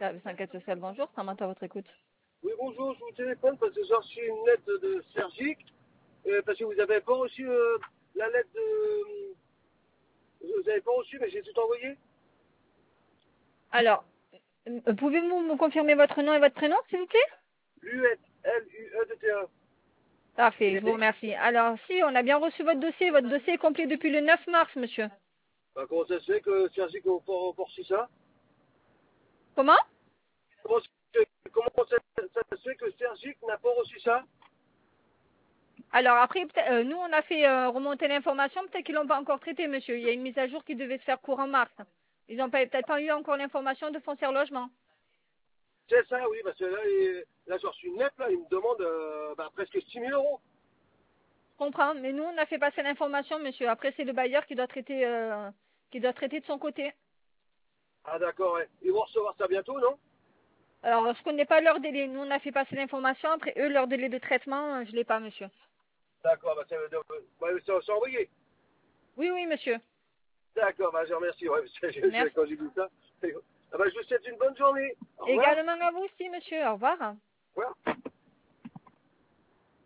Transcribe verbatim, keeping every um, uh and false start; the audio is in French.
Service enquête sociale, bonjour, Samantha à votre écoute. Oui, bonjour, je vous téléphone parce que j'ai reçu une lettre de Sergic, euh, parce que vous n'avez pas reçu euh, la lettre de... Vous n'avez pas reçu, mais j'ai tout envoyé. Alors, euh, pouvez-vous me confirmer votre nom et votre prénom, s'il vous plaît? L'U E T, L U E T T A. Parfait, je vous remercie. Alors, si, on a bien reçu votre dossier. Votre dossier est complet depuis le neuf mars, monsieur. Bah, comment ça se fait que Sergic n'a pas pas reçu ça? Comment? Comment, se- comment ça, ça se fait que Sergic n'a pas reçu ça? Alors, après, peut-être- euh, nous, on a fait euh, remonter l'information. Peut-être qu'ils l'ont pas encore traité, monsieur. Il y a une mise à jour qui devait se faire courant mars. Ils n'ont peut-être pas eu encore l'information de Foncière Logement. C'est ça, oui, parce que là, il- là j'ai reçu une lettre, là, il me demande euh, bah, presque six mille euros. Je comprends, mais nous, on a fait passer l'information, monsieur. Après, c'est le bailleur qui doit traiter, euh, qui doit traiter de son côté. Ah d'accord, ouais. Ils vont recevoir ça bientôt, non? Alors, je connais pas leur délai. Nous, on a fait passer l'information. Après, eux, leur délai de traitement, euh, je l'ai pas, monsieur. D'accord, bah, ça veut dire... Bah, ça c'est envoyé. Oui, oui, monsieur. D'accord, bah, je remercie. Ouais, parce que je- je- Merci. quand j'ai vu ça, ah bah, je vous souhaite une bonne journée. Au revoir. Également à vous aussi, monsieur. Au revoir.